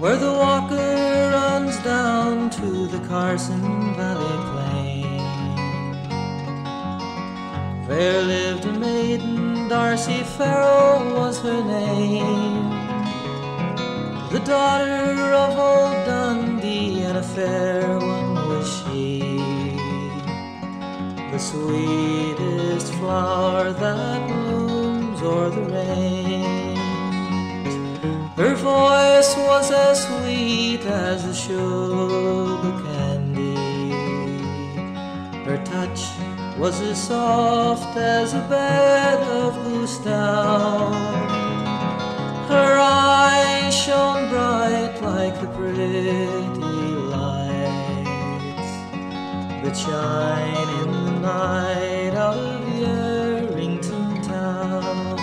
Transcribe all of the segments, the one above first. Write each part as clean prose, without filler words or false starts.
where the Walker runs down to the Carson Valley plain. There lived a maiden, Darcy Farrow was her name, the daughter of old Dundee, and a fair one was she, the sweetest flower that blooms o'er the range. Her voice was as sweet as the sugar candy, her touch was as soft as a bed of loose down. Her eyes shone bright like the pretty lights that shine in the night out of Yerington town.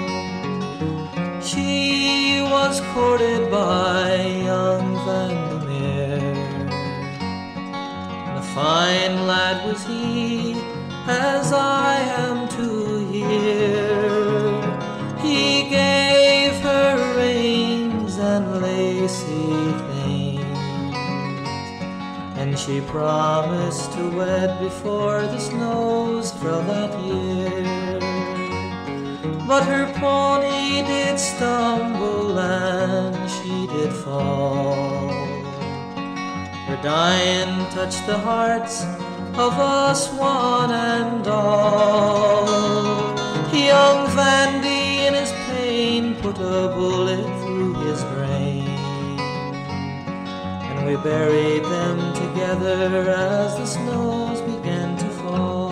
She was courted by young Vandermeer, and a fine lad was he, as I am to hear. He gave her rings and lacy things, and she promised to wed before the snows fell that year. But her pony did stumble and she did fall. Her dying touched the hearts of us one and all. Young Vandy in his pain put a bullet through his brain, and we buried them together as the snows began to fall.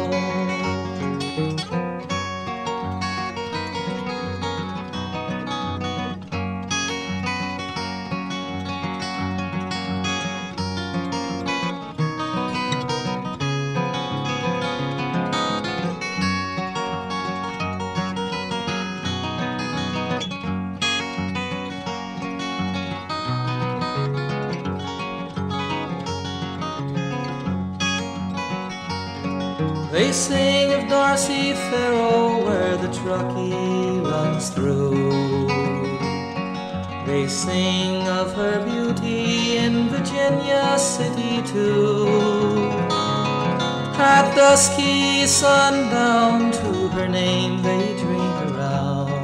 They sing of Darcy Farrow where the Truckee runs through. They sing of her beauty in Virginia City too. At dusky sundown to her name they drink around,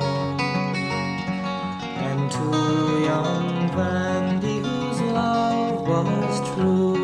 and to young Vandy whose love was true.